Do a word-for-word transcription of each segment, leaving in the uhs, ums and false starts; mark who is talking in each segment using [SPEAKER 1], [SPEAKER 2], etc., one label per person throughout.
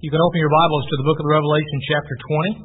[SPEAKER 1] You can open your Bibles to the book of Revelation, chapter twenty.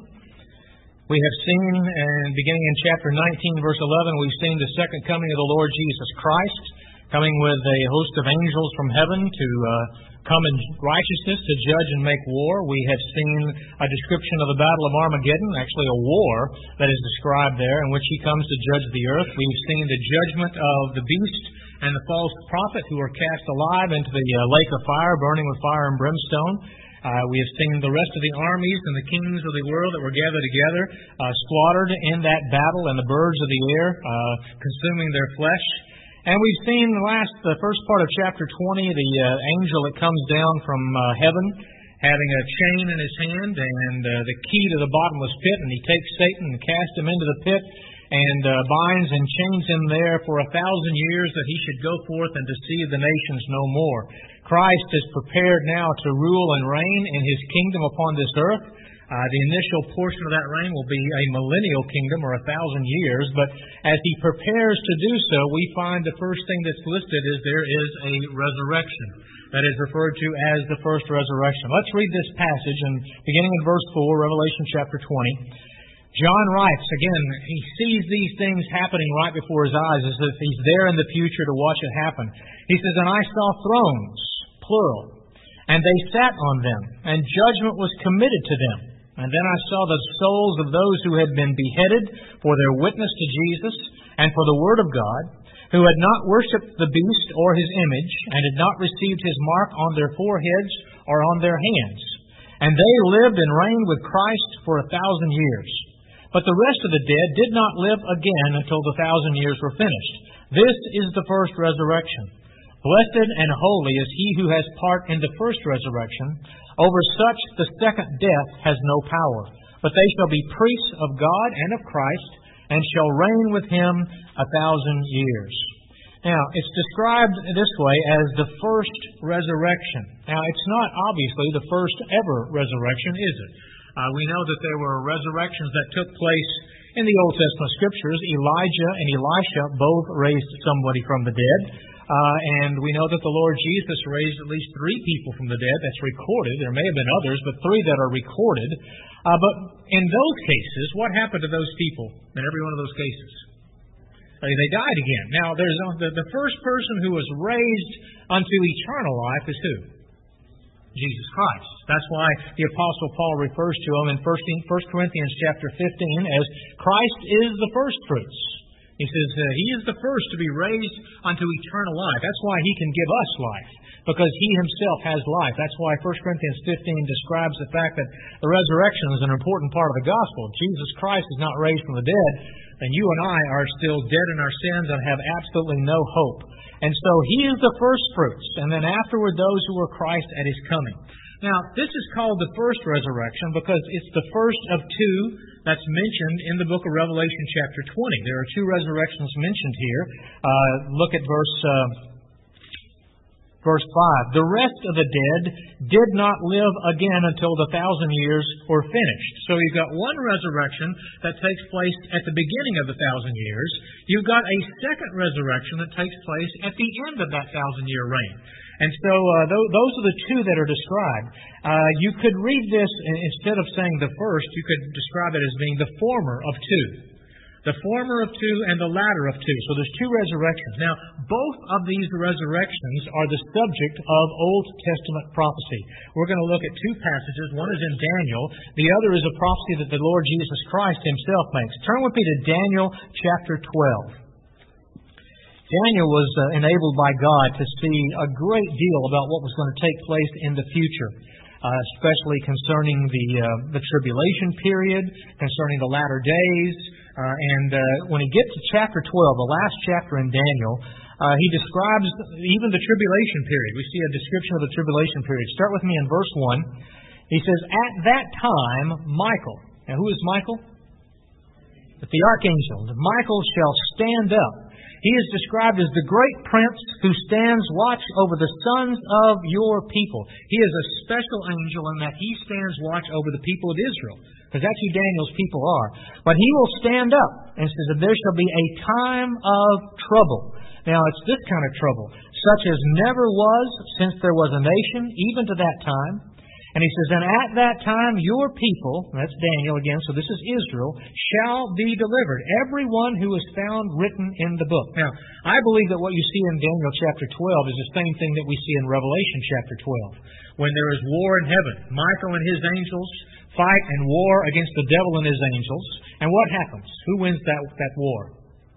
[SPEAKER 1] We have seen, and beginning in chapter nineteen, verse eleven, we've seen the second coming of the Lord Jesus Christ, coming with a host of angels from heaven to uh, come in righteousness to judge and make war. We have seen a description of the Battle of Armageddon, actually a war that is described there, in which he comes to judge the earth. We've seen the judgment of the beast and the false prophet who are cast alive into the uh, lake of fire, burning with fire and brimstone. Uh, we have seen the rest of the armies and the kings of the world that were gathered together, uh, slaughtered in that battle, and the birds of the air uh, consuming their flesh. And we've seen the last, the first part of chapter twenty, the uh, angel that comes down from uh, heaven, having a chain in his hand and uh, the key to the bottomless pit, and he takes Satan and casts him into the pit and uh, binds and chains him there for a thousand years, that he should go forth and deceive the nations no more. Christ is prepared now to rule and reign in His kingdom upon this earth. Uh, the initial portion of that reign will be a millennial kingdom, or a thousand years. But as He prepares to do so, we find the first thing that's listed is there is a resurrection. That is referred to as the first resurrection. Let's read this passage, and beginning in verse four, Revelation chapter twenty. John writes, again, he sees these things happening right before his eyes, as if he's there in the future to watch it happen. He says, "And I saw thrones, plural, and they sat on them, and judgment was committed to them. And then I saw the souls of those who had been beheaded for their witness to Jesus and for the Word of God, who had not worshipped the beast or his image, and had not received his mark on their foreheads or on their hands. And they lived and reigned with Christ for a thousand years. But the rest of the dead did not live again until the thousand years were finished. This is the first resurrection. Blessed and holy is he who has part in the first resurrection. Over such the second death has no power. But they shall be priests of God and of Christ, and shall reign with him a thousand years." Now, it's described this way as the first resurrection. Now, it's not obviously the first ever resurrection, is it? Uh, we know that there were resurrections that took place in the Old Testament Scriptures. Elijah and Elisha both raised somebody from the dead. Uh, and we know that the Lord Jesus raised at least three people from the dead. That's recorded. There may have been others, but three that are recorded. Uh, but in those cases, what happened to those people in every one of those cases? Uh, they died again. Now, there's the, the first person who was raised unto eternal life is who? Jesus Christ. That's why the Apostle Paul refers to him in First Corinthians chapter fifteen as Christ is the first fruits. He says uh, He is the first to be raised unto eternal life. That's why He can give us life, because He Himself has life. That's why First Corinthians fifteen describes the fact that the resurrection is an important part of the gospel. Jesus Christ is not raised from the dead, then you and I are still dead in our sins and have absolutely no hope. And so He is the first fruits, and then afterward those who are Christ at His coming. Now, this is called the first resurrection because it's the first of two that's mentioned in the book of Revelation chapter twenty. There are two resurrections mentioned here. Uh, look at verse uh, verse five. "The rest of the dead did not live again until the thousand years were finished." So you've got one resurrection that takes place at the beginning of the thousand years. You've got a second resurrection that takes place at the end of that thousand-year reign. And so uh, th- those are the two that are described. Uh, you could read this, instead of saying the first, you could describe it as being the former of two. The former of two and the latter of two. So there's two resurrections. Now, both of these resurrections are the subject of Old Testament prophecy. We're going to look at two passages. One is in Daniel. The other is a prophecy that the Lord Jesus Christ Himself makes. Turn with me to Daniel chapter twelve. Daniel was uh, enabled by God to see a great deal about what was going to take place in the future, uh, especially concerning the uh, the tribulation period, concerning the latter days. Uh, and uh, when he gets to chapter twelve, the last chapter in Daniel, uh, he describes even the tribulation period. We see a description of the tribulation period. Start with me in verse one. He says, "At that time, Michael." Now, who is Michael? The archangel. "Michael shall stand up. He is described as the great prince who stands watch over the sons of your people." He is a special angel in that he stands watch over the people of Israel, because that's who Daniel's people are. But he will stand up and says that there shall be a time of trouble. Now, it's this kind of trouble, such as never was since there was a nation, even to that time. And he says, and at that time your people, that's Daniel again, so this is Israel, shall be delivered, every one who is found written in the book. Now, I believe that what you see in Daniel chapter twelve is the same thing that we see in Revelation chapter twelve. When there is war in heaven, Michael and his angels fight and war against the devil and his angels. And what happens? Who wins that, that war?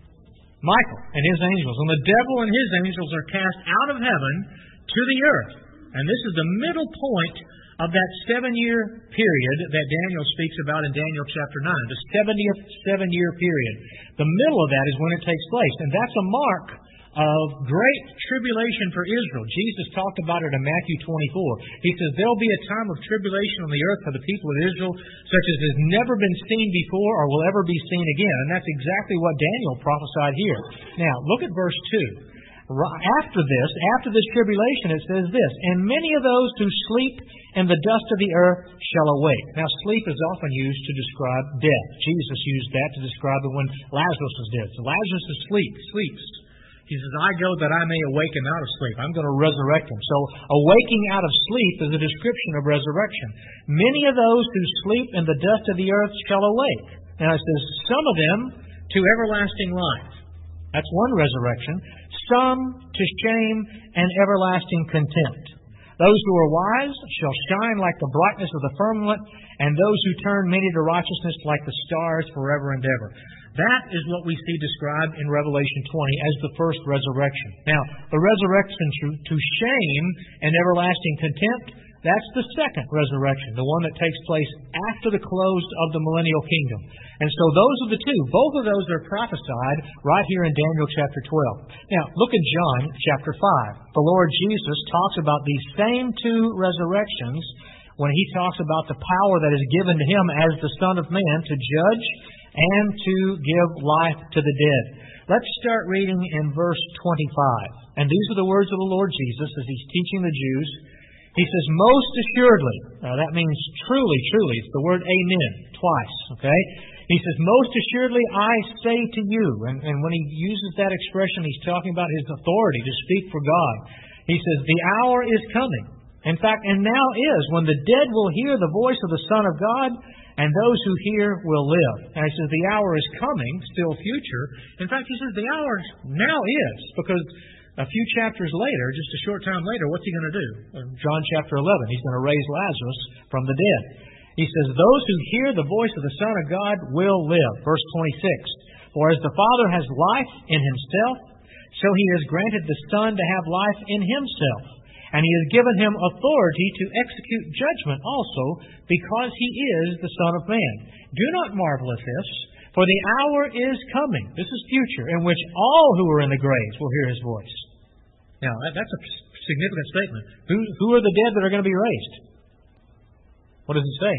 [SPEAKER 1] Michael and his angels. And the devil and his angels are cast out of heaven to the earth. And this is the middle point of that seven-year period that Daniel speaks about in Daniel chapter nine, the seventieth seven-year period. The middle of that is when it takes place, and that's a mark of great tribulation for Israel. Jesus talked about it in Matthew twenty-four. He says, there'll be a time of tribulation on the earth for the people of Israel, such as has never been seen before or will ever be seen again. And that's exactly what Daniel prophesied here. Now, look at verse two. After this, after this tribulation, it says this, and many of those who sleep in the dust of the earth shall awake. Now, sleep is often used to describe death. Jesus used that to describe it when Lazarus was dead. So Lazarus is asleep, sleeps. He says, I go that I may awaken out of sleep. I'm going to resurrect him. So awaking out of sleep is a description of resurrection. Many of those who sleep in the dust of the earth shall awake. Now, it says, some of them to everlasting life. That's one resurrection. Some to shame and everlasting contempt. Those who are wise shall shine like the brightness of the firmament, and those who turn many to righteousness like the stars forever and ever. That is what we see described in Revelation twenty as the first resurrection. Now, the resurrection to, to shame and everlasting contempt, that's the second resurrection, the one that takes place after the close of the millennial kingdom. And so those are the two. Both of those are prophesied right here in Daniel chapter twelve. Now, look at John chapter five. The Lord Jesus talks about these same two resurrections when He talks about the power that is given to Him as the Son of Man to judge and to give life to the dead. Let's start reading in verse twenty-five. And these are the words of the Lord Jesus as He's teaching the Jews. He says, most assuredly, now that means truly, truly, it's the word amen, twice, okay? He says, most assuredly I say to you, and, and when he uses that expression, he's talking about his authority to speak for God. He says, the hour is coming. In fact, and now is, when the dead will hear the voice of the Son of God, and those who hear will live. And he says, the hour is coming, still future. In fact, he says, the hour now is, because a few chapters later, just a short time later, what's He going to do? In John chapter eleven, He's going to raise Lazarus from the dead. He says, those who hear the voice of the Son of God will live. Verse twenty-six, for as the Father has life in Himself, so He has granted the Son to have life in Himself. And He has given Him authority to execute judgment also, because He is the Son of Man. Do not marvel at this, for the hour is coming, this is future, in which all who are in the graves will hear His voice. Now, that's a significant statement. Who, who are the dead that are going to be raised? What does it say?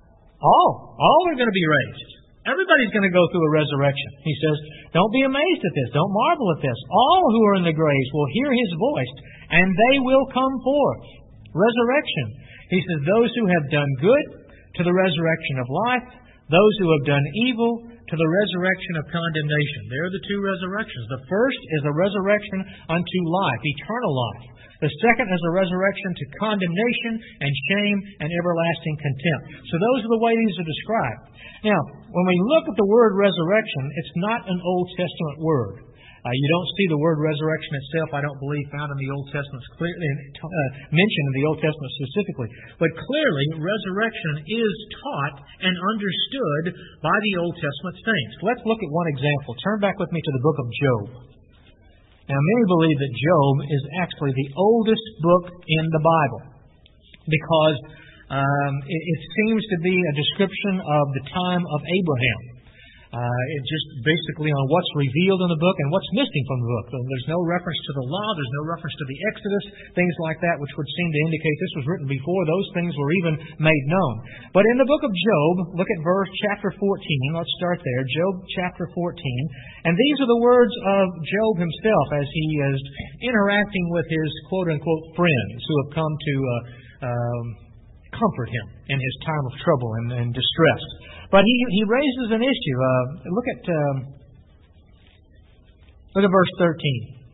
[SPEAKER 1] All. All are going to be raised. Everybody's going to go through a resurrection. He says, don't be amazed at this. Don't marvel at this. All who are in the graves will hear His voice, and they will come forth. Resurrection. He says, those who have done good, to the resurrection of life. Those who have done evil, to the resurrection of condemnation. There are the two resurrections. The first is a resurrection unto life, eternal life. The second is a resurrection to condemnation and shame and everlasting contempt. So those are the way these are described. Now, when we look at the word resurrection, it's not an Old Testament word. Uh, you don't see the word resurrection itself, I don't believe, found in the Old Testament, clearly uh, mentioned in the Old Testament specifically. But clearly, resurrection is taught and understood by the Old Testament saints. Let's look at one example. Turn back with me to the book of Job. Now, many believe that Job is actually the oldest book in the Bible because um, it, it seems to be a description of the time of Abraham. Uh, it just basically on what's revealed in the book and what's missing from the book. There's no reference to the law. There's no reference to the Exodus, things like that, which would seem to indicate this was written before those things were even made known. But in the book of Job, look at verse chapter fourteen. Let's start there. Job chapter fourteen. And these are the words of Job himself as he is interacting with his quote-unquote friends who have come to uh, um, comfort him in his time of trouble and, and distress. But he, he raises an issue. Uh, look at um, look at verse thirteen.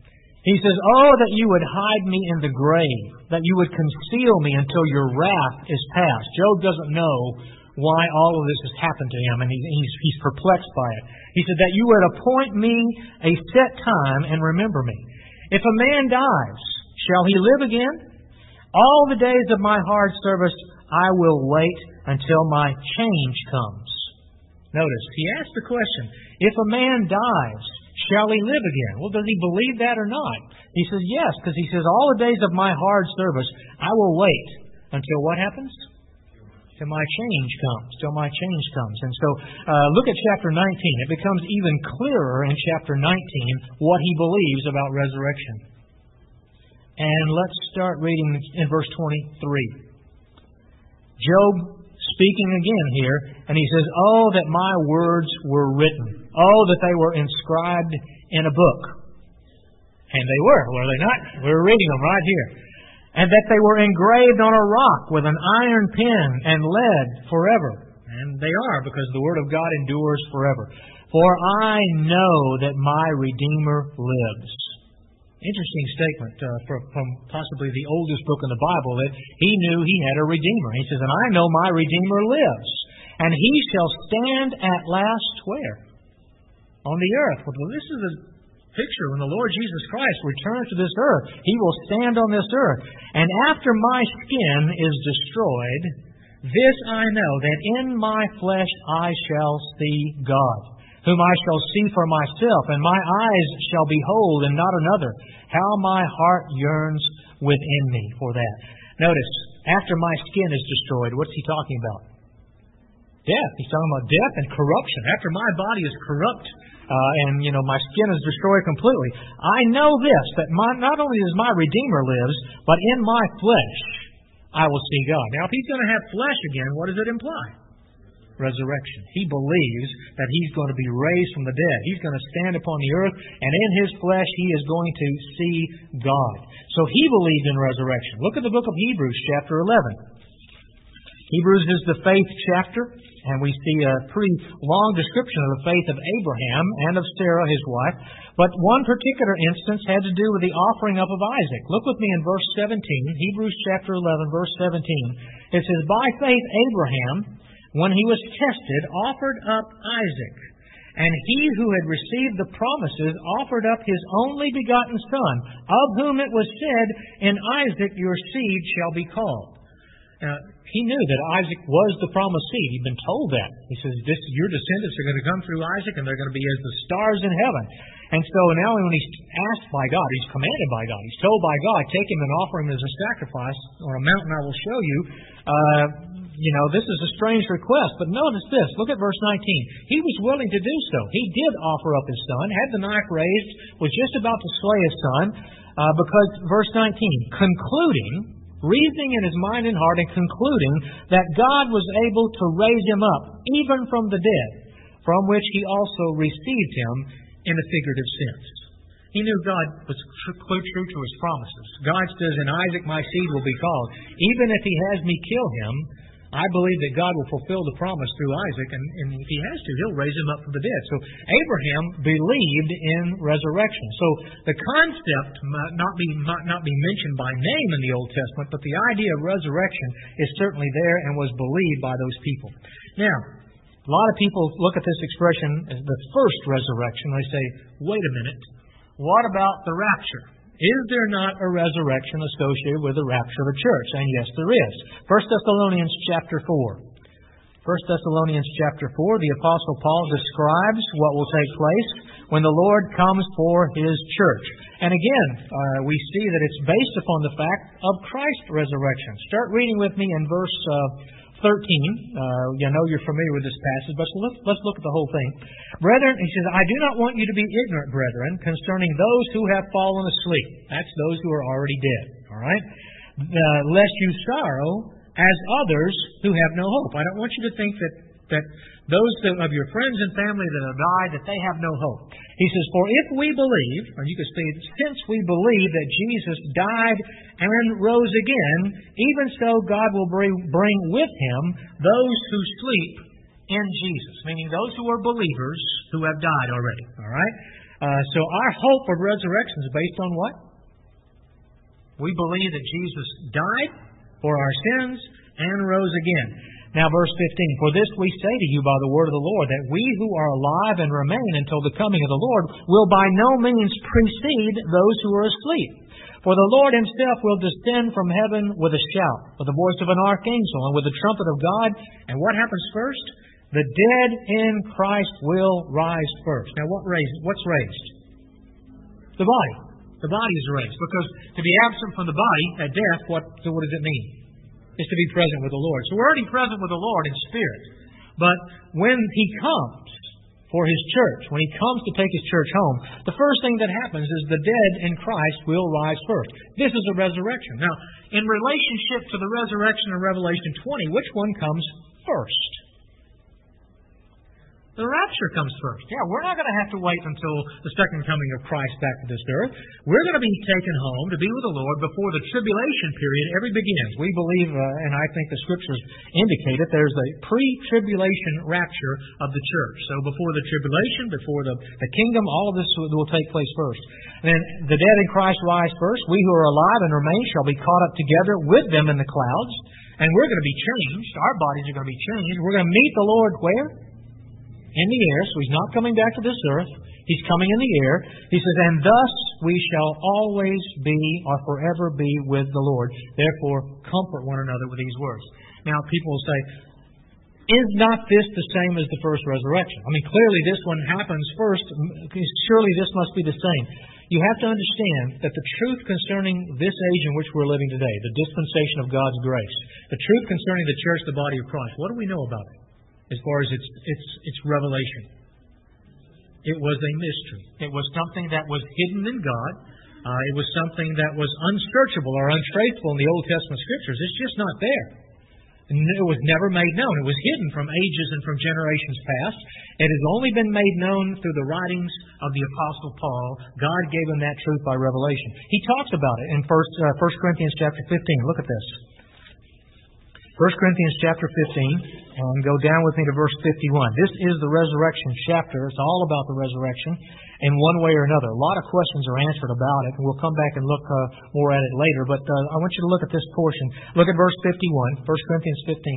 [SPEAKER 1] He says, "Oh, that you would hide me in the grave, that you would conceal me until your wrath is past." Job doesn't know why all of this has happened to him, and he, he's, he's perplexed by it. He said, "That you would appoint me a set time and remember me. If a man dies, shall he live again? All the days of my hard service I will wait until my change comes." Notice, he asked the question, if a man dies, shall he live again? Well, does he believe that or not? He says yes, because he says, all the days of my hard service, I will wait until what happens? Till my change comes. Till my change comes. And so, uh, look at chapter nineteen. It becomes even clearer in chapter nineteen what he believes about resurrection. And let's start reading in verse twenty-three. Job speaking again here, and he says, "Oh, that my words were written. Oh, that they were inscribed in a book." And they were, were they not? We were reading them right here. "And that they were engraved on a rock with an iron pen and lead forever." And they are, because the Word of God endures forever. "For I know that my Redeemer lives." Interesting statement uh, from, from possibly the oldest book in the Bible, that he knew he had a Redeemer. He says, "And I know my Redeemer lives, and he shall stand at last" where? On the earth. Well, this is a picture when the Lord Jesus Christ returns to this earth. He will stand on this earth. "And after my skin is destroyed, this I know, that in my flesh I shall see God, whom I shall see for myself, and my eyes shall behold, and not another. How my heart yearns within me for that." Notice, after my skin is destroyed, what's he talking about? Death. He's talking about death and corruption. After my body is corrupt, uh, and, you know, my skin is destroyed completely, I know this, that my, not only does my Redeemer lives, but in my flesh I will see God. Now, if he's going to have flesh again, what does it imply? Resurrection. He believes that he's going to be raised from the dead. He's going to stand upon the earth, and in his flesh he is going to see God. So he believed in resurrection. Look at the book of Hebrews, chapter eleven. Hebrews is the faith chapter, and we see a pretty long description of the faith of Abraham and of Sarah, his wife. But one particular instance had to do with the offering up of Isaac. Look with me in verse seventeen, Hebrews chapter eleven, verse seventeen. It says, "By faith Abraham, when he was tested, offered up Isaac. And he who had received the promises offered up his only begotten son, of whom it was said, In Isaac your seed shall be called." Now, he knew that Isaac was the promised seed. He'd been told that. He says, this, your descendants are going to come through Isaac, and they're going to be as the stars in heaven. And so now when he's asked by God, he's commanded by God, he's told by God, take him and offer him as a sacrifice on a mountain I will show you. Uh, you know, this is a strange request. But notice this. Look at verse nineteen. He was willing to do so. He did offer up his son, had the knife raised, was just about to slay his son, uh, because, verse nineteen, concluding, reasoning in his mind and heart, and concluding that God was able to raise him up, even from the dead, from which he also received him in a figurative sense. He knew God was true to his promises. God says, "In Isaac my seed will be called." Even if he has me kill him, I believe that God will fulfill the promise through Isaac, and, and if he has to, he'll raise him up from the dead. So Abraham believed in resurrection. So the concept might not be might not be mentioned by name in the Old Testament, but the idea of resurrection is certainly there and was believed by those people. Now, a lot of people look at this expression as the first resurrection. They say, wait a minute, what about the rapture? Is there not a resurrection associated with the rapture of the church? And yes, there is. First Thessalonians chapter four. First Thessalonians chapter four, the Apostle Paul describes what will take place when the Lord comes for His church. And again, uh, we see that it's based upon the fact of Christ's resurrection. Start reading with me in verse uh, thirteen. Uh, I know you're familiar with this passage, but let's, let's look at the whole thing. Brethren, he says, "I do not want you to be ignorant, brethren, concerning those who have fallen asleep." That's those who are already dead. All right? Uh, "lest you sorrow as others who have no hope." I don't want you to think that, that those that, of your friends and family that have died, that they have no hope. He says, "For if we believe," or you could say, since we believe that Jesus died and rose again, even so God will bring, bring with Him those who sleep in Jesus. Meaning those who are believers who have died already. All right? Uh, so our hope of resurrection is based on what? We believe that Jesus died for our sins and rose again. Now, verse fifteen, for this we say to you by the word of the Lord, that we who are alive and remain until the coming of the Lord will by no means precede those who are asleep. For the Lord himself will descend from heaven with a shout, with the voice of an archangel, and with the trumpet of God. And what happens first? The dead in Christ will rise first. Now, what raised? What's raised? The body. The body is raised. Because to be absent from the body at death, what, so what does it mean? It's to be present with the Lord. So we're already present with the Lord in spirit. But when He comes for His church, when He comes to take His church home, the first thing that happens is the dead in Christ will rise first. This is a resurrection. Now, in relationship to the resurrection of Revelation twenty, which one comes first? The rapture comes first. Yeah, we're not going to have to wait until the second coming of Christ back to this earth. We're going to be taken home to be with the Lord before the tribulation period ever begins. We believe, uh, and I think the Scriptures indicate it, there's a pre-tribulation rapture of the church. So before the tribulation, before the, the kingdom, all of this will, will take place first. And then the dead in Christ rise first. We who are alive and remain shall be caught up together with them in the clouds. And we're going to be changed. Our bodies are going to be changed. We're going to meet the Lord where? In the air, so He's not coming back to this earth. He's coming in the air. He says, and thus we shall always be or forever be with the Lord. Therefore, comfort one another with these words. Now, people will say, is not this the same as the first resurrection? I mean, clearly this one happens first. Surely this must be the same. You have to understand that the truth concerning this age in which we're living today, the dispensation of God's grace, the truth concerning the church, the body of Christ, what do we know about it? As far as its its its revelation, it was a mystery. It was something that was hidden in God. Uh, it was something that was unsearchable or untraceable in the Old Testament Scriptures. It's just not there. It was never made known. It was hidden from ages and from generations past. It has only been made known through the writings of the Apostle Paul. God gave him that truth by revelation. He talks about it in First uh, First Corinthians chapter fifteen. Look at this. First Corinthians chapter fifteen, and go down with me to verse fifty-one. This is the resurrection chapter. It's all about the resurrection in one way or another. A lot of questions are answered about it, and we'll come back and look uh, more at it later. But uh, I want you to look at this portion. Look at verse fifty-one, First Corinthians fifteen.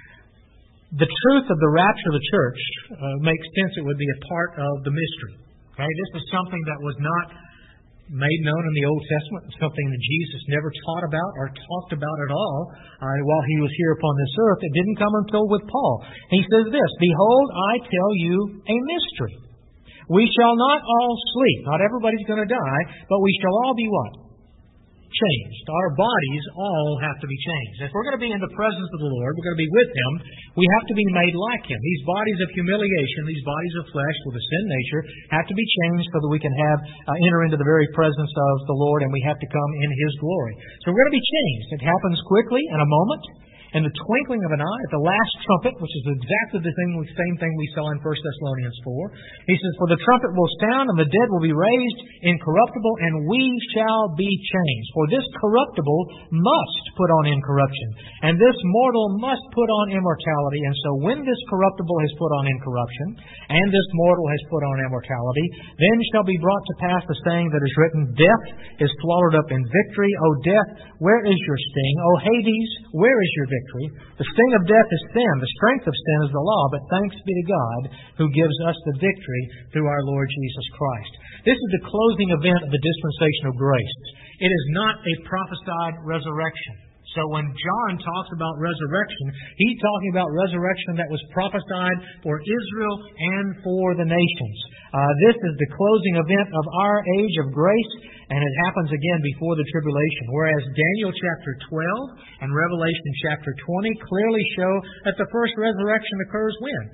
[SPEAKER 1] The truth of the rapture of the church uh, makes sense. It would be a part of the mystery. Okay, this is something that was not made known in the Old Testament, something that Jesus never taught about or talked about at all uh, while He was here upon this earth. It didn't come until with Paul. He says this, behold, I tell you a mystery. We shall not all sleep. Not everybody's going to die, but we shall all be what? Changed. Our bodies all have to be changed. If we're going to be in the presence of the Lord, we're going to be with Him, we have to be made like Him. These bodies of humiliation, these bodies of flesh with a sin nature, have to be changed so that we can have uh, enter into the very presence of the Lord, and we have to come in His glory. So we're going to be changed. It happens quickly, in a moment, in the twinkling of an eye, at the last trumpet, which is exactly the thing, same thing we saw in First Thessalonians four. He says, for the trumpet will sound, and the dead will be raised incorruptible, and we shall be changed. For this corruptible must put on incorruption, and this mortal must put on immortality. And so when this corruptible has put on incorruption, and this mortal has put on immortality, then shall be brought to pass the saying that is written, death is swallowed up in victory. O death, where is your sting? O Hades, where is your victory? The sting of death is sin. The strength of sin is the law. But thanks be to God who gives us the victory through our Lord Jesus Christ. This is the closing event of the dispensation of grace. It is not a prophesied resurrection. So when John talks about resurrection, he's talking about resurrection that was prophesied for Israel and for the nations. Uh, this is the closing event of our age of grace, and it happens again before the tribulation. Whereas Daniel chapter twelve and Revelation chapter twenty clearly show that the first resurrection occurs when?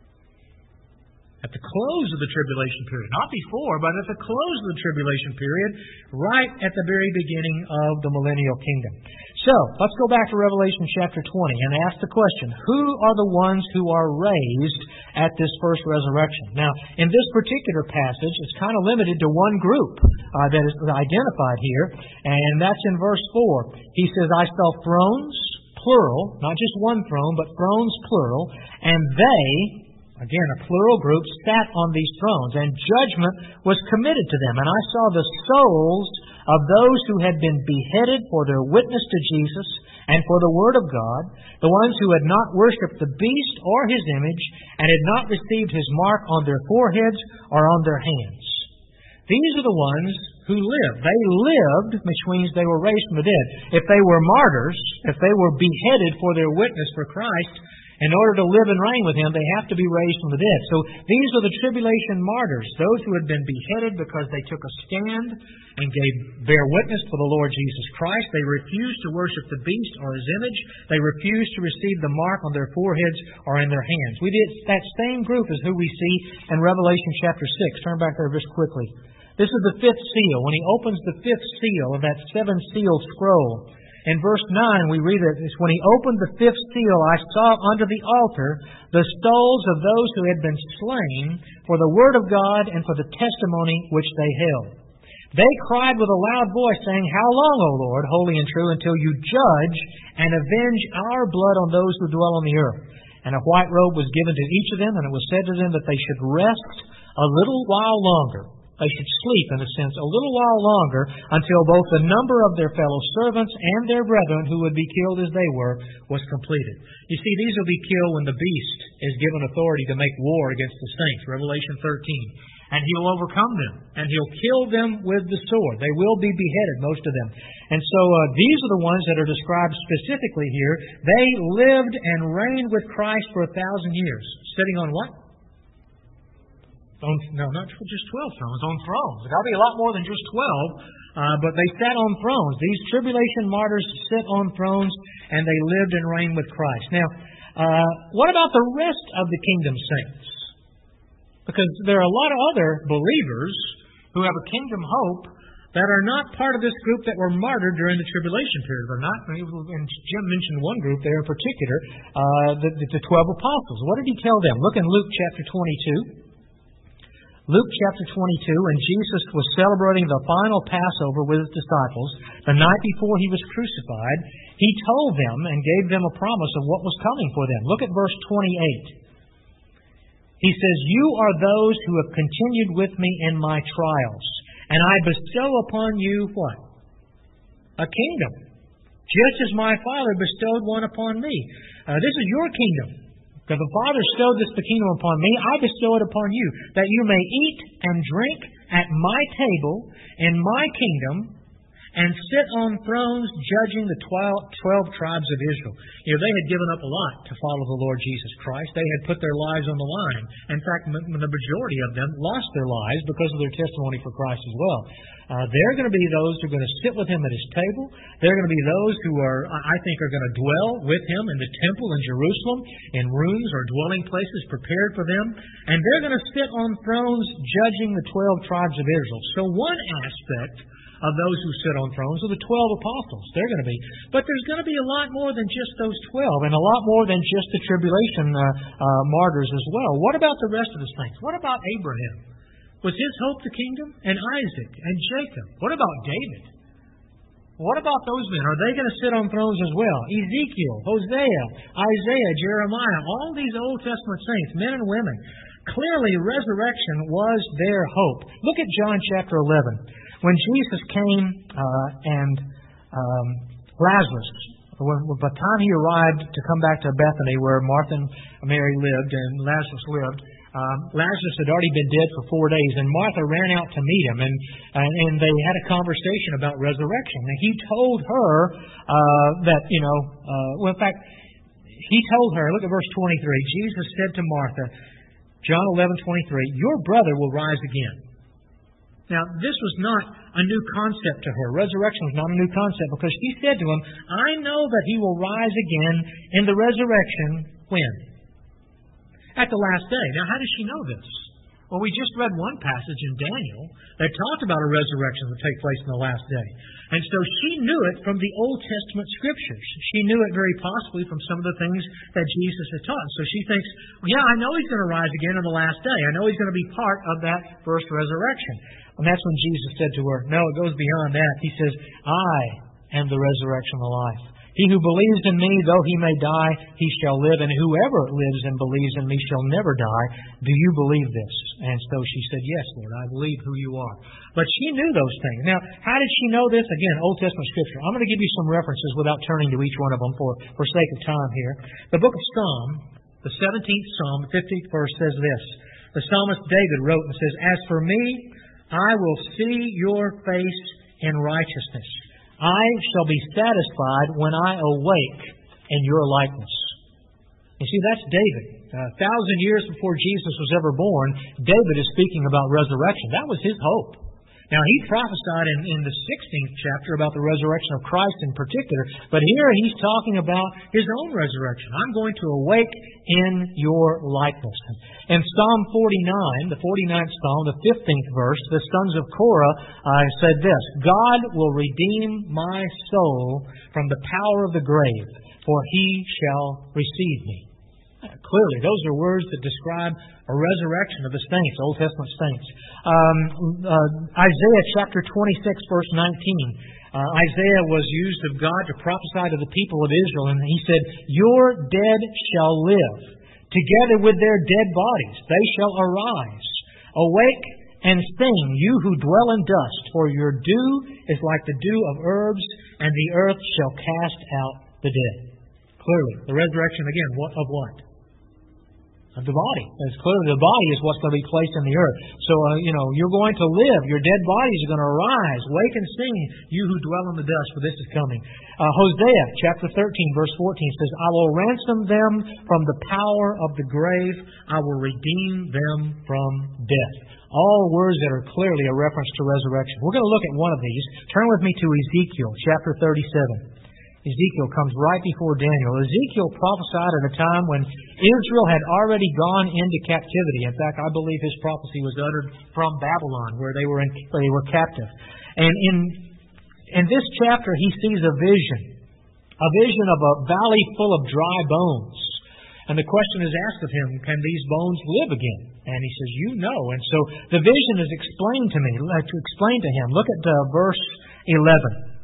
[SPEAKER 1] At the close of the tribulation period. Not before, but at the close of the tribulation period, right at the very beginning of the millennial kingdom. So, let's go back to Revelation chapter twenty and ask the question, who are the ones who are raised at this first resurrection? Now, in this particular passage, it's kind of limited to one group uh, that is identified here, and that's in verse four. He says, I saw thrones, plural, not just one throne, but thrones, plural, and they again, a plural group, sat on these thrones, and judgment was committed to them. And I saw the souls of those who had been beheaded for their witness to Jesus and for the Word of God, the ones who had not worshipped the beast or his image, and had not received his mark on their foreheads or on their hands. These are the ones who lived. They lived, which means they were raised from the dead. If they were martyrs, if they were beheaded for their witness for Christ, in order to live and reign with Him, they have to be raised from the dead. So these are the tribulation martyrs, those who had been beheaded because they took a stand and gave bear witness for the Lord Jesus Christ. They refused to worship the beast or his image. They refused to receive the mark on their foreheads or in their hands. We did, that same group is who we see in Revelation chapter six. Turn back there just quickly. This is the fifth seal. When He opens the fifth seal of that seven-seal scroll, in verse nine, we read that when He opened the fifth seal, I saw under the altar the souls of those who had been slain for the Word of God and for the testimony which they held. They cried with a loud voice, saying, How long, O Lord, holy and true, until you judge and avenge our blood on those who dwell on the earth? And a white robe was given to each of them, and it was said to them that they should rest a little while longer. They should sleep, in a sense, a little while longer until both the number of their fellow servants and their brethren who would be killed as they were was completed. You see, these will be killed when the beast is given authority to make war against the saints, Revelation thirteen. And he'll overcome them, and he'll kill them with the sword. They will be beheaded, most of them. And so uh, these are the ones that are described specifically here. They lived and reigned with Christ for a thousand years. Sitting on what? On, no, not just twelve thrones, on thrones. There's got to be a lot more than just twelve, uh, but they sat on thrones. These tribulation martyrs sit on thrones, and they lived and reigned with Christ. Now, uh, what about the rest of the kingdom saints? Because there are a lot of other believers who have a kingdom hope that are not part of this group that were martyred during the tribulation period. They're not. And Jim mentioned one group there in particular, uh, the, the twelve apostles. What did He tell them? Look in Luke chapter twenty-two. Luke chapter twenty-two, and Jesus was celebrating the final Passover with His disciples the night before He was crucified. He told them and gave them a promise of what was coming for them. Look at verse twenty-eight. He says, You are those who have continued with me in my trials, and I bestow upon you what? A kingdom, just as my Father bestowed one upon me. Uh, this is your kingdom. Because the Father bestowed this the kingdom upon me, I bestow it upon you, that you may eat and drink at my table in my kingdom, and sit on thrones judging the twelve, twelve tribes of Israel. You know, they had given up a lot to follow the Lord Jesus Christ. They had put their lives on the line. In fact, the majority of them lost their lives because of their testimony for Christ as well. Uh, they're going to be those who are going to sit with Him at His table. They're going to be those who are, I think, are going to dwell with Him in the temple in Jerusalem, in rooms or dwelling places prepared for them. And they're going to sit on thrones judging the twelve tribes of Israel. So one aspect of those who sit on thrones are the twelve apostles. They're going to be. But there's going to be a lot more than just those twelve, and a lot more than just the tribulation uh, uh, martyrs as well. What about the rest of the saints? What about Abraham? Was his hope the kingdom? And Isaac and Jacob? What about David? What about those men? Are they going to sit on thrones as well? Ezekiel, Hosea, Isaiah, Jeremiah, all these Old Testament saints, men and women. Clearly, resurrection was their hope. Look at John chapter eleven. When Jesus came uh, and um, Lazarus, when, by the time He arrived to come back to Bethany where Martha and Mary lived and Lazarus lived, um, Lazarus had already been dead for four days, and Martha ran out to meet him, and, and, and they had a conversation about resurrection. And He told her uh, that, you know, uh, well, in fact, He told her, look at verse twenty-three, Jesus said to Martha, John eleven twenty-three, Your brother will rise again. Now, this was not a new concept to her. Resurrection was not a new concept because she said to Him, I know that He will rise again in the resurrection when? At the last day. Now, how does she know this? Well, we just read one passage in Daniel that talked about a resurrection that would take place in the last day. And so she knew it from the Old Testament Scriptures. She knew it very possibly from some of the things that Jesus had taught. So she thinks, well, yeah, I know He's going to rise again on the last day. I know He's going to be part of that first resurrection. And that's when Jesus said to her, no, it goes beyond that. He says, I am the resurrection and the life. He who believes in me, though he may die, he shall live, and whoever lives and believes in me shall never die. Do you believe this? And so she said, yes, Lord, I believe who you are. But she knew those things. Now, how did she know this? Again, Old Testament Scripture. I'm going to give you some references without turning to each one of them for, for sake of time here. The book of Psalm, the seventeenth Psalm, the fifteenth verse says this. The psalmist David wrote and says, as for me, I will see your face in righteousness. I shall be satisfied when I awake in your likeness. You see, that's David. A thousand years before Jesus was ever born, David is speaking about resurrection. That was his hope. Now, he prophesied in, in the sixteenth chapter about the resurrection of Christ in particular, but here he's talking about his own resurrection. I'm going to awake in your likeness. In Psalm forty-nine, the forty-ninth Psalm, the fifteenth verse, the sons of Korah uh, said this, God will redeem my soul from the power of the grave, for he shall receive me. Clearly, those are words that describe a resurrection of the saints, Old Testament saints. Um, uh, Isaiah chapter twenty-six, verse nineteen. Uh, Isaiah was used of God to prophesy to the people of Israel, and he said, your dead shall live. Together with their dead bodies, they shall arise. Awake and sing, you who dwell in dust, for your dew is like the dew of herbs, and the earth shall cast out the dead. Clearly, the resurrection, again, of what? Of the body. It's clearly the body is what's going to be placed in the earth. So, uh, you know, you're going to live. Your dead bodies are going to arise. Wake and sing, you who dwell in the dust, for this is coming. Uh, Hosea chapter thirteen, verse fourteen says, I will ransom them from the power of the grave. I will redeem them from death. All words that are clearly a reference to resurrection. We're going to look at one of these. Turn with me to Ezekiel chapter thirty-seven. Ezekiel comes right before Daniel. Ezekiel prophesied at a time when Israel had already gone into captivity. In fact, I believe his prophecy was uttered from Babylon, where they were in, they were captive. And in in this chapter, he sees a vision, a vision of a valley full of dry bones. And the question is asked of him, can these bones live again? And he says, you know. And so the vision is explained to me, to explain to him. Look at uh, verse eleven.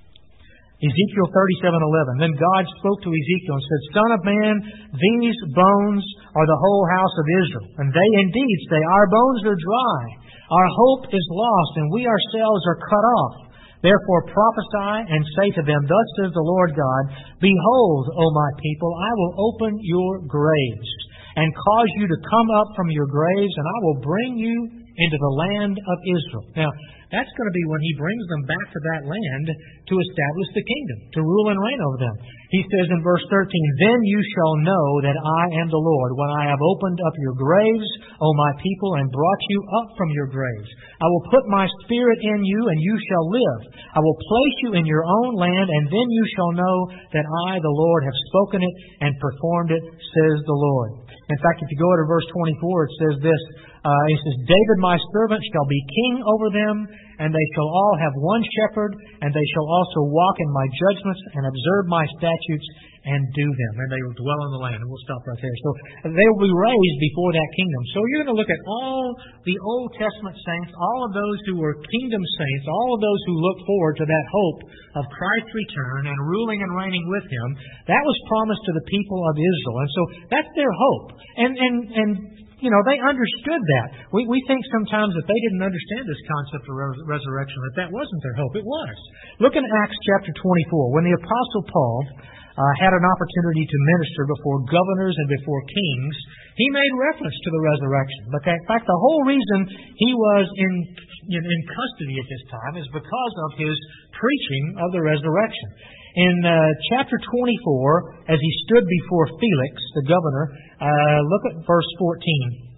[SPEAKER 1] Ezekiel thirty-seven eleven. Then God spoke to Ezekiel and said, Son of man, these bones are the whole house of Israel. And they indeed say, our bones are dry. Our hope is lost, and we ourselves are cut off. Therefore prophesy and say to them, Thus says the Lord God, Behold, O my people, I will open your graves and cause you to come up from your graves, and I will bring you into the land of Israel. Now, that's going to be when He brings them back to that land to establish the kingdom, to rule and reign over them. He says in verse thirteen, Then you shall know that I am the Lord, when I have opened up your graves, O my people, and brought you up from your graves. I will put my spirit in you, and you shall live. I will place you in your own land, and then you shall know that I, the Lord, have spoken it and performed it, says the Lord. In fact, if you go to verse twenty-four, it says this, uh, it says, David my servant shall be king over them, and they shall all have one shepherd, and they shall also walk in my judgments, and observe my statutes, and do them. And they will dwell in the land. And we'll stop right there. So they will be raised before that kingdom. So you're going to look at all the Old Testament saints, all of those who were kingdom saints, all of those who looked forward to that hope of Christ's return and ruling and reigning with Him. That was promised to the people of Israel. And so that's their hope. And, and, and you know, they understood that. We, we think sometimes that they didn't understand this concept of res- resurrection, that that wasn't their hope. It was. Look in Acts chapter twenty-four. When the Apostle Paul uh, had an opportunity to minister before governors and before kings, he made reference to the resurrection. But in fact, the whole reason he was in, in, in custody at this time is because of his preaching of the resurrection. In uh, chapter twenty-four, as he stood before Felix, the governor, uh, look at verse fourteen.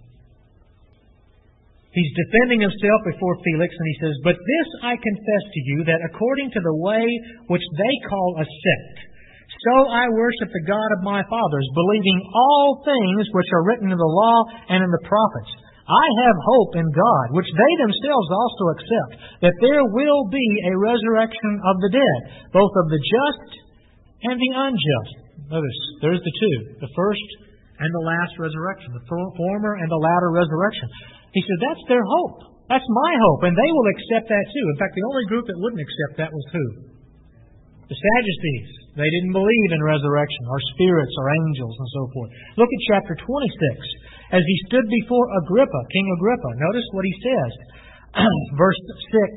[SPEAKER 1] He's defending himself before Felix, and he says, But this I confess to you, that according to the way which they call a sect, so I worship the God of my fathers, believing all things which are written in the law and in the prophets. I have hope in God, which they themselves also accept, that there will be a resurrection of the dead, both of the just and the unjust. Notice, there's the two, the first and the last resurrection, the former and the latter resurrection. He said, that's their hope. That's my hope, and they will accept that too. In fact, the only group that wouldn't accept that was who? The Sadducees. They didn't believe in resurrection or spirits or angels and so forth. Look at chapter twenty-six. As he stood before Agrippa, King Agrippa, notice what he says. Verse six.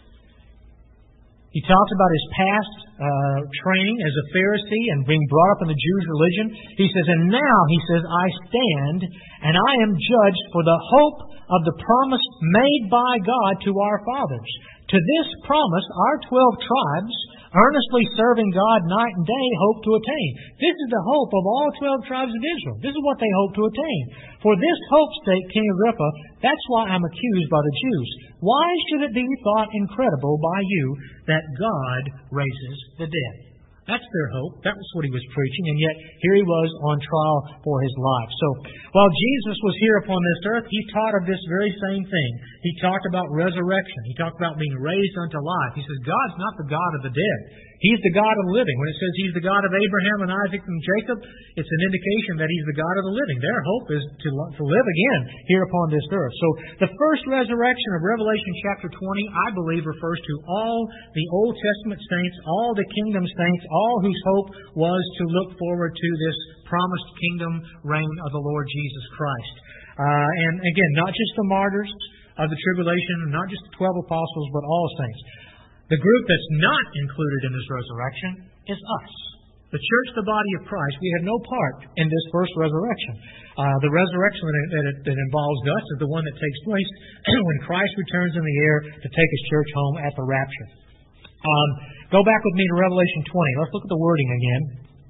[SPEAKER 1] He talks about his past uh, training as a Pharisee and being brought up in the Jewish religion. He says, and now, he says, I stand and I am judged for the hope of the promise made by God to our fathers. To this promise, our twelve tribes, earnestly serving God night and day, hope to attain. This is the hope of all twelve tribes of Israel. This is what they hope to attain. For this hope's sake, King Agrippa, that's why I'm accused by the Jews. Why should it be thought incredible by you that God raises the dead? That's their hope. That was what he was preaching, and yet here he was on trial for his life. So, while Jesus was here upon this earth, he taught of this very same thing. He talked about resurrection. He talked about being raised unto life. He says, God's not the God of the dead. He's the God of the living. When it says He's the God of Abraham and Isaac and Jacob, it's an indication that He's the God of the living. Their hope is to, to live again here upon this earth. So the first resurrection of Revelation chapter twenty, I believe, refers to all the Old Testament saints, all the kingdom saints, all whose hope was to look forward to this promised kingdom reign of the Lord Jesus Christ. Uh, and again, not just the martyrs of the tribulation, not just the twelve apostles, but all saints. The group that's not included in this resurrection is us. The church, the body of Christ, we have no part in this first resurrection. Uh, the resurrection that, that, that involves us is the one that takes place when Christ returns in the air to take His church home at the rapture. Um, go back with me to Revelation twenty. Let's look at the wording again.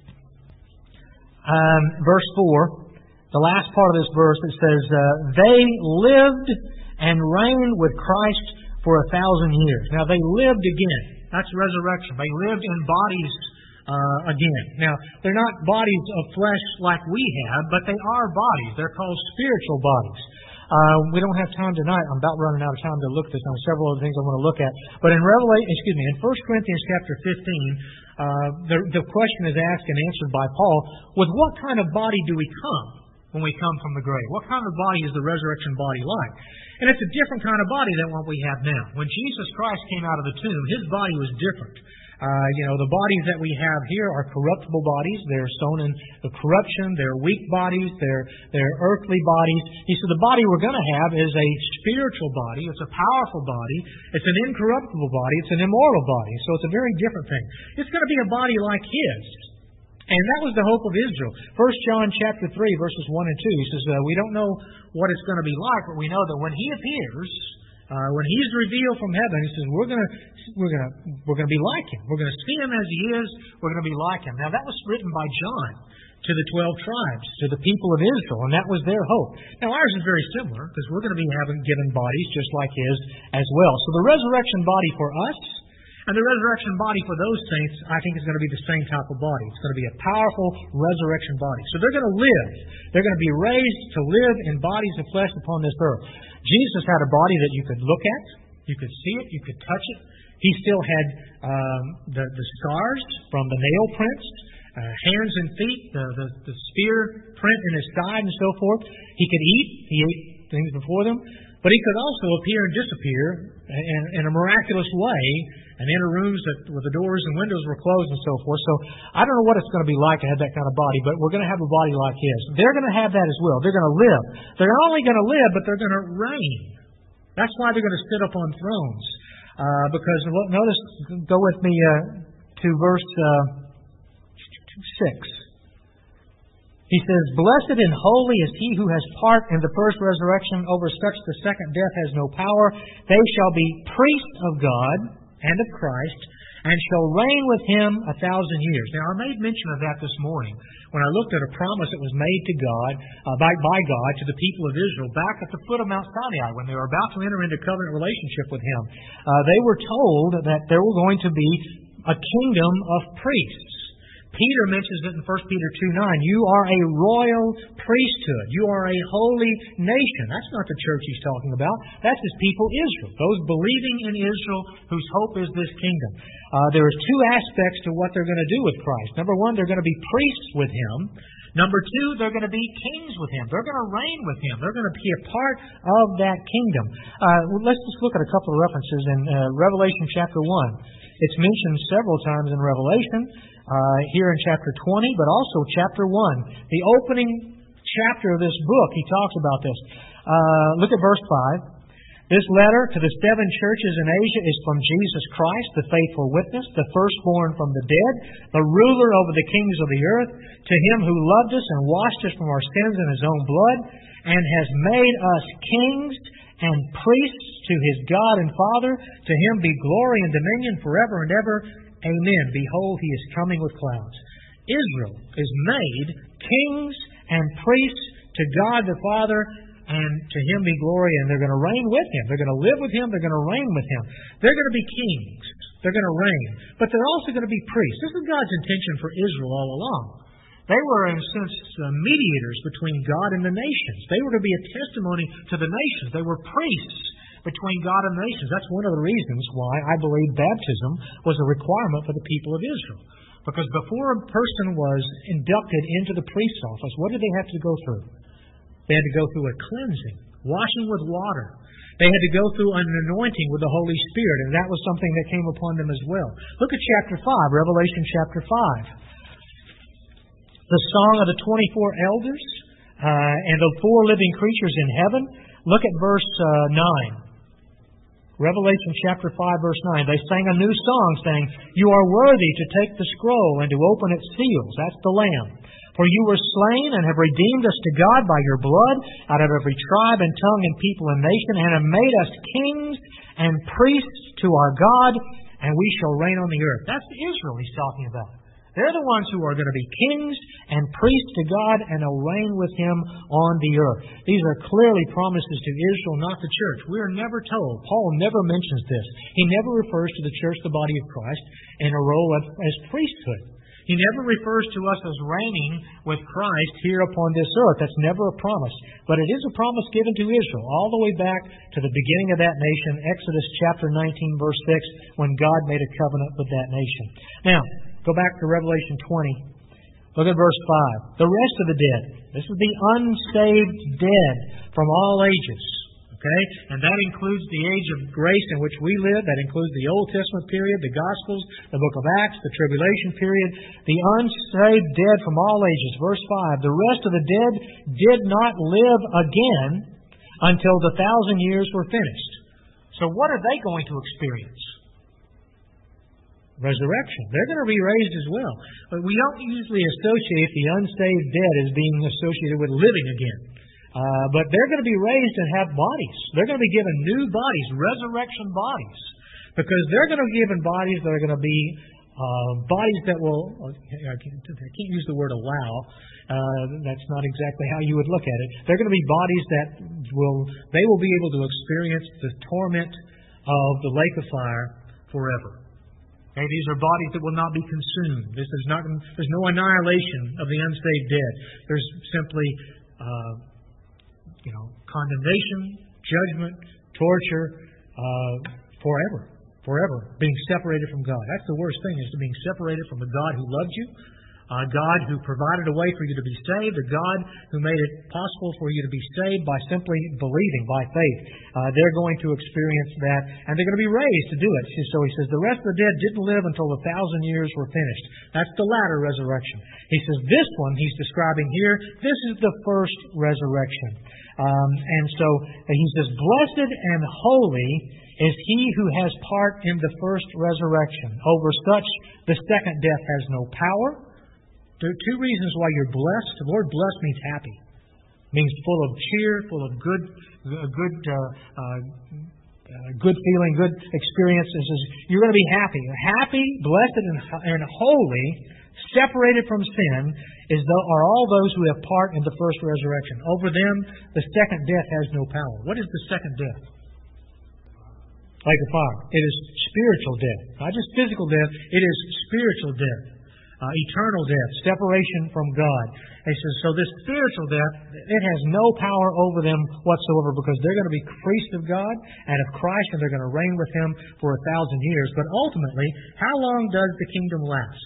[SPEAKER 1] Um, verse four, the last part of this verse, it says, uh, they lived and reigned with Christ for a thousand years. Now, they lived again. That's resurrection. They lived in bodies uh, again. Now, they're not bodies of flesh like we have, but they are bodies. They're called spiritual bodies. Uh, we don't have time tonight. I'm about running out of time to look at this. On several other things I want to look at. But in Revelation, excuse me, in First Corinthians chapter fifteen, uh, the, the question is asked and answered by Paul, with what kind of body do we come when we come from the grave? What kind of body is the resurrection body like? And it's a different kind of body than what we have now. When Jesus Christ came out of the tomb, His body was different. Uh, you know, the bodies that we have here are corruptible bodies. They're sown in the corruption. They're weak bodies. They're, they're earthly bodies. He said the body we're going to have is a spiritual body. It's a powerful body. It's an incorruptible body. It's an immortal body. So it's a very different thing. It's going to be a body like His. And that was the hope of Israel. First John chapter three, verses one and two, he says, uh, we don't know what it's going to be like, but we know that when He appears, uh, when He's revealed from heaven, He says, we're going to we're going to we're going to be like Him. We're going to see Him as He is. We're going to be like Him. Now that was written by John to the twelve tribes, to the people of Israel, and that was their hope. Now ours is very similar because we're going to be having given bodies just like His as well. So the resurrection body for us and the resurrection body for those saints, I think, is going to be the same type of body. It's going to be a powerful resurrection body. So they're going to live. They're going to be raised to live in bodies of flesh upon this earth. Jesus had a body that you could look at. You could see it. You could touch it. He still had um, the, the scars from the nail prints, uh, hands and feet, the, the, the spear print in His side and so forth. He could eat. He ate things before them. But He could also appear and disappear in, in a miraculous way and enter rooms that where the doors and windows were closed and so forth. So I don't know what it's going to be like to have that kind of body, but we're going to have a body like His. They're going to have that as well. They're going to live. They're not only going to live, but they're going to reign. That's why they're going to sit up on thrones. Uh, because notice, go with me uh, to verse uh, six. He says, blessed and holy is he who has part in the first resurrection. Over such the second death has no power. They shall be priests of God and of Christ, and shall reign with Him a thousand years. Now, I made mention of that this morning when I looked at a promise that was made to God, uh, by, by God, to the people of Israel back at the foot of Mount Sinai when they were about to enter into covenant relationship with Him. Uh, they were told that there were going to be a kingdom of priests. Peter mentions it in First Peter two nine. You are a royal priesthood. You are a holy nation. That's not the church he's talking about. That's His people Israel. Those believing in Israel whose hope is this kingdom. Uh, there are two aspects to what they're going to do with Christ. Number one, they're going to be priests with Him. Number two, they're going to be kings with Him. They're going to reign with Him. They're going to be a part of that kingdom. Uh, let's just look at a couple of references in uh, Revelation chapter one. It's mentioned several times in Revelation. uh, here in chapter twenty, but also chapter one. The opening chapter of this book, he talks about this. Uh, look at verse five. This letter to the seven churches in Asia is from Jesus Christ, the faithful witness, the firstborn from the dead, the ruler over the kings of the earth, to Him who loved us and washed us from our sins in His own blood, and has made us kings and priests to His God and Father. To Him be glory and dominion forever and ever. Amen. Behold, He is coming with clouds. Israel is made kings and priests to God the Father, and to Him be glory, and they're going to reign with Him. They're going to live with Him. They're going to reign with Him. They're going to be kings. They're going to reign. But they're also going to be priests. This is God's intention for Israel all along. They were, in a sense, uh, mediators between God and the nations. They were to be a testimony to the nations. They were priests between God and the nations. That's one of the reasons why I believe baptism was a requirement for the people of Israel. Because before a person was inducted into the priest's office, what did they have to go through? They had to go through a cleansing, washing with water. They had to go through an anointing with the Holy Spirit, and that was something that came upon them as well. Look at chapter five, Revelation chapter five. The song of the twenty-four elders uh, and the four living creatures in heaven. Look at verse uh, nine. Revelation chapter five, verse nine. They sang a new song, saying, "You are worthy to take the scroll and to open its seals." That's the Lamb. "For you were slain and have redeemed us to God by your blood out of every tribe and tongue and people and nation, and have made us kings and priests to our God, and we shall reign on the earth." That's Israel he's talking about. They're the ones who are going to be kings and priests to God and will reign with Him on the earth. These are clearly promises to Israel, not the church. We are never told. Paul never mentions this. He never refers to the church, the body of Christ, in a role of, as priesthood. He never refers to us as reigning with Christ here upon this earth. That's never a promise. But it is a promise given to Israel all the way back to the beginning of that nation, Exodus chapter nineteen, verse six, when God made a covenant with that nation. Now, go back to Revelation twenty. Look at verse five. The rest of the dead. This is the unsaved dead from all ages. Okay? And that includes the age of grace in which we live. That includes the Old Testament period, the Gospels, the book of Acts, the tribulation period. The unsaved dead from all ages. Verse five. The rest of the dead did not live again until the thousand years were finished. So what are they going to experience? Resurrection. They're going to be raised as well. But we don't usually associate the unsaved dead as being associated with living again. Uh, but they're going to be raised and have bodies. They're going to be given new bodies, resurrection bodies. Because they're going to be given bodies that are going to be uh, bodies that will, I can't, I can't use the word allow. Uh, that's not exactly how you would look at it. They're going to be bodies that will, they will be able to experience the torment of the lake of fire forever. Okay, these are bodies that will not be consumed. This is not, there's no annihilation of the unsaved dead. There's simply uh, you know, condemnation, judgment, torture, uh, forever. Forever. Being separated from God. That's the worst thing, is to being separated from a God who loved you, a God who provided a way for you to be saved, a God who made it possible for you to be saved by simply believing, by faith. Uh, they're going to experience that, and they're going to be raised to do it. So he says, the rest of the dead didn't live until the thousand years were finished. That's the latter resurrection. He says, this one he's describing here, this is the first resurrection. Um, and so he says, blessed and holy is he who has part in the first resurrection. Over such, the second death has no power. There are two reasons why you're blessed. The word blessed means happy. It means full of cheer, full of good, good, uh, uh, good feeling, good experiences. You're going to be happy. Happy, blessed, and, and holy, separated from sin, is the, are all those who have part in the first resurrection. Over them, the second death has no power. What is the second death? Like a fire. It is spiritual death. Not just physical death. It is spiritual death. Uh, eternal death. Separation from God. He says, so this spiritual death, it has no power over them whatsoever, because they're going to be priests of God and of Christ, and they're going to reign with Him for a thousand years. But ultimately, how long does the kingdom last?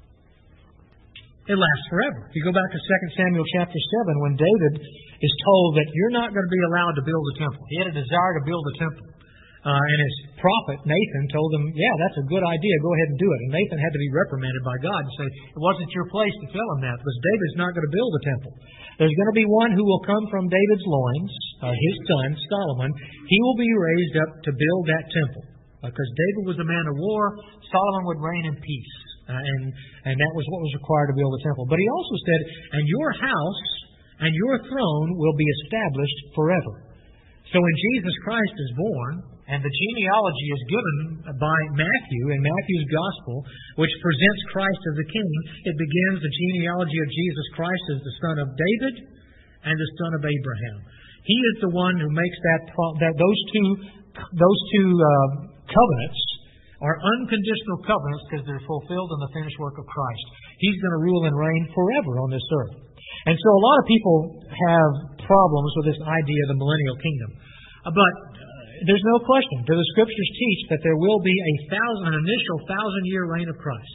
[SPEAKER 1] It lasts forever. If you go back to Second Samuel chapter seven, when David is told that you're not going to be allowed to build a temple. He had a desire to build a temple. Uh, and his prophet, Nathan, told him, yeah, that's a good idea. Go ahead and do it. And Nathan had to be reprimanded by God and say, it wasn't your place to tell him that because David's not going to build a temple. There's going to be one who will come from David's loins, uh, his son, Solomon. He will be raised up to build that temple. Because David was a man of war, Solomon would reign in peace. Uh, and, and that was what was required to build a temple. But he also said, and your house and your throne will be established forever. So when Jesus Christ is born, and the genealogy is given by Matthew in Matthew's Gospel, which presents Christ as the King, it begins the genealogy of Jesus Christ as the son of David and the son of Abraham. He is the one who makes that, that those two, those two uh, covenants are unconditional covenants because they're fulfilled in the finished work of Christ. He's going to rule and reign forever on this earth. And so a lot of people have problems with this idea of the millennial kingdom. Uh, but there's no question. Do the Scriptures teach that there will be a thousand, an initial thousand-year reign of Christ?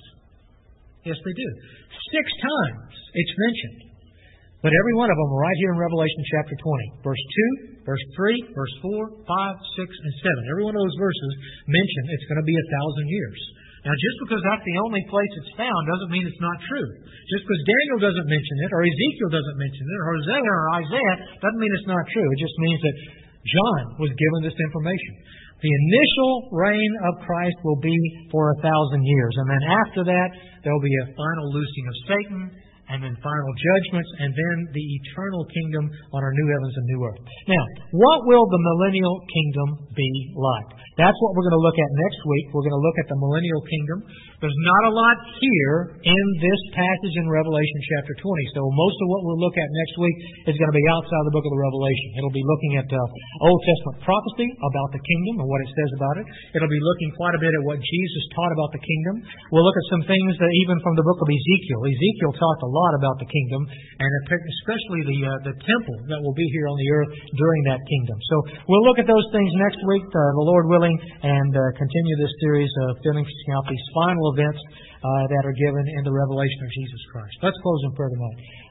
[SPEAKER 1] Yes, they do. Six times it's mentioned. But every one of them are right here in Revelation chapter twenty. Verse two, verse three, verse four, five, six, and seven. Every one of those verses mention it's going to be a thousand years. Now, just because that's the only place it's found doesn't mean it's not true. Just because Daniel doesn't mention it, or Ezekiel doesn't mention it, or Hosea or Isaiah, doesn't mean it's not true. It just means that John was given this information. The initial reign of Christ will be for a thousand years. And then after that, there will be a final loosing of Satan, and then final judgments, and then the eternal kingdom on our new heavens and new earth. Now, what will the millennial kingdom be like? That's what we're going to look at next week. We're going to look at the millennial kingdom. There's not a lot here in this passage in Revelation chapter twenty. So most of what we'll look at next week is going to be outside the book of the Revelation. It'll be looking at uh, Old Testament prophecy about the kingdom and what it says about it. It'll be looking quite a bit at what Jesus taught about the kingdom. We'll look at some things that even from the book of Ezekiel. Ezekiel talked a lot about the kingdom, and especially the uh, the temple that will be here on the earth during that kingdom. So we'll look at those things next week, uh, the Lord willing, and uh, continue this series of finishing out these final events uh, that are given in the revelation of Jesus Christ. Let's close in prayer tonight.